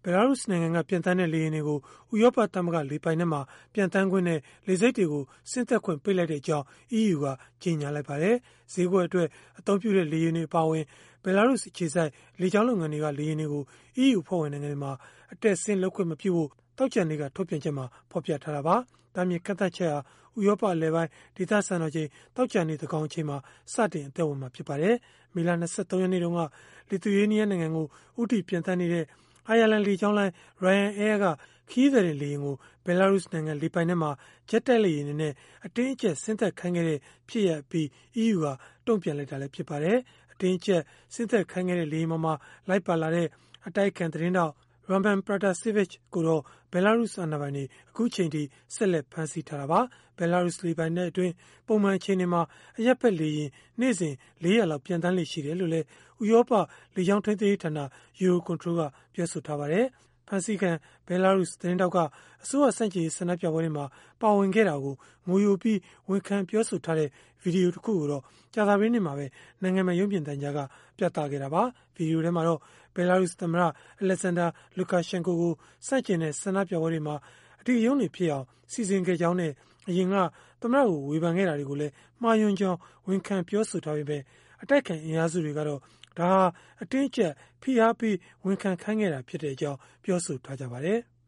လာရုစ်နိုင်ငံကပျံသန်းတဲ့လေယာဉ်တွေကိုဥရောပသမဂ္ဂလေပိုင်နက်မှာပျံသန်းခွင့်နဲ့လေဆိပ်တွေကိုဆင်းသက်ခွင့်ပိတ်လိုက်တဲ့အကြောင်း EU ကကြေညာလိုက်ပါတယ်။ဈေးကွက်အတွက်အသုံးပြုတဲ့လေယာဉ်တွေအပါအဝင်ဘယ်လာရုစ်အခြေစိုက်လေကြောင်းလုပ်ငန်းတွေကလေယာဉ်တွေကို EU အဖွဲ့ဝင်နိုင်ငံတွေမှာအတက်ဆင်းလုပ်ခွင့်မပြုဖို့သောကြာနေ့ကထုတ်ပြန်ချက်မှာဖော်ပြထားတာပါ။တားမြစ်ကန့်သတ်ချက်ဟာဥရောပအလယ်ပိုင်းဒေသစံတော်ချိန်သောကြာနေ့သန်းခေါင်အချိန်မှာစတင်အသက်ဝင်မှာဖြစ်ပါတယ်။မေလ 23 ရက်နေ့တုန်းကလီသူယေးနီးယားနိုင်ငံကိုဥတီပျံသန်းနေတဲ့အိုင်ယာလန်လေကြောင်းလိုင်း Ryanair ကခရီးသည်တင်လေယာဉ်ကိုဘယ်လာရုစ်နိုင်ငံလေပိုင်နက်မှာဂျက်တိုက်လေယာဉ်တွေနဲ့အတင်းအကျပ်ဆင်းသက်ခိုင်းခဲ့တဲ့ဖြစ်ရပ်အပြီး EU ကတုံ့ပြန်လိုက်တာလည်းဖြစ်ပါတယ်။အတင်းအကျပ်ဆင်းသက်ခိုင်းခဲ့တဲ့လေယာဉ်ပေါ်မှာလိုက်ပါလာတဲ့အတိုက်အခံသတင်းတောက်Roman Protasevich ကိုတော့ဘယ်လာရုစ်အာဏာပိုင်တွေအခုချိန်ထိဆက်လက်ဖမ်းဆီးထားတာပါ။ဘယ်လာရုစ်လေပိုင်နက်အတွင်းပုံမှန်အချိန်တွေမှာအရပ်ဘက်လေယာဉ်နေ့စဉ်400လောက်ပျံသန်းလေ့ရှိတယ်လို့လည်းဥရောပလေကြောင်းထိန်းသိမ်းရေးဌာန Eurocontrol ကပြောဆိုထားပါတယ်။ဖမ်းဆီးခံဘယ်လာရုစ်သတင်းတောက်ကအစိုးရဆန့်ကျင်ရေးဆန္ဒပြပွဲတွေမှာပါဝင်ခဲ့တာကိုငိုယိုပြီးဝန်ခံပြောဆိုထားတဲ့ဗီဒီယိုတစ်ခုကိုတော့ကြာသပတေးနေ့မှာပဲနိုင်ငံပိုင်ရုပ်မြင်သံကြားကပြသခဲ့တာပါ။ဗီဒီယိုထဲမှာတော့ဘယ်လာရုစ်သမ္မတ Alexander Lukashenko ကိုဆန့်ကျင်တဲ့ဆန္ဒပြပွဲတွေမှာအဓိကရုဏ်းတွေဖြစ်အောင်စီစဉ်ခဲ့ကြောင်းနဲ့အရင်ကသမ္မတကိုဝေဖန်ခဲ့တာတွေကိုလည်းမှားယွင်းကြောင်းဝန်ခံပြောဆိုထားပေမဲ့အတိုက်ခံအင်အားစုတွေကတော့ဒါဟာအတင်းအကျပ်ဖိအားပေးဝန်ခံခိုင်းခဲ့တာဖြစ်တဲ့အကြောင်းပြောဆိုထားကြပါတယ်။